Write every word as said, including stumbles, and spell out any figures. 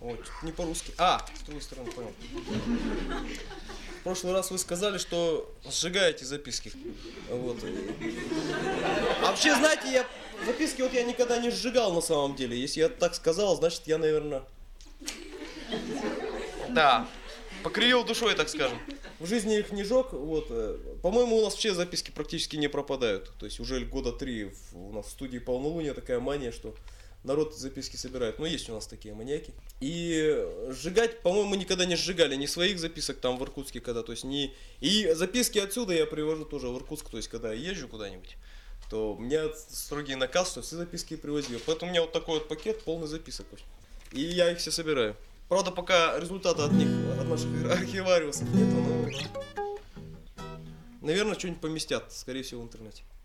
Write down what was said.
Ой, не по-русски. А, с другой стороны, понял. В прошлый раз вы сказали, что сжигаете записки. Вот. А вообще, знаете, я записки вот я никогда не сжигал на самом деле. Если я так сказал, значит я, наверное... Да, покривил душой, так скажем. В жизни их не жег, вот. По-моему, у нас вообще записки практически не пропадают. То есть уже года три у нас в студии полнолуния такая мания, что народ записки собирает. Ну, есть у нас такие маньяки. И сжигать, по-моему, мы никогда не сжигали ни своих записок там в Иркутске, когда, то есть не... И записки отсюда я привожу тоже в Иркутск, то есть когда я езжу куда-нибудь, то у меня строгий наказ, что все записки привозил. Поэтому у меня вот такой вот пакет полный записок. И я их все собираю. Правда, пока результата от них, от наших архивариусов нету, но... Наверное, что-нибудь поместят, скорее всего, в интернете.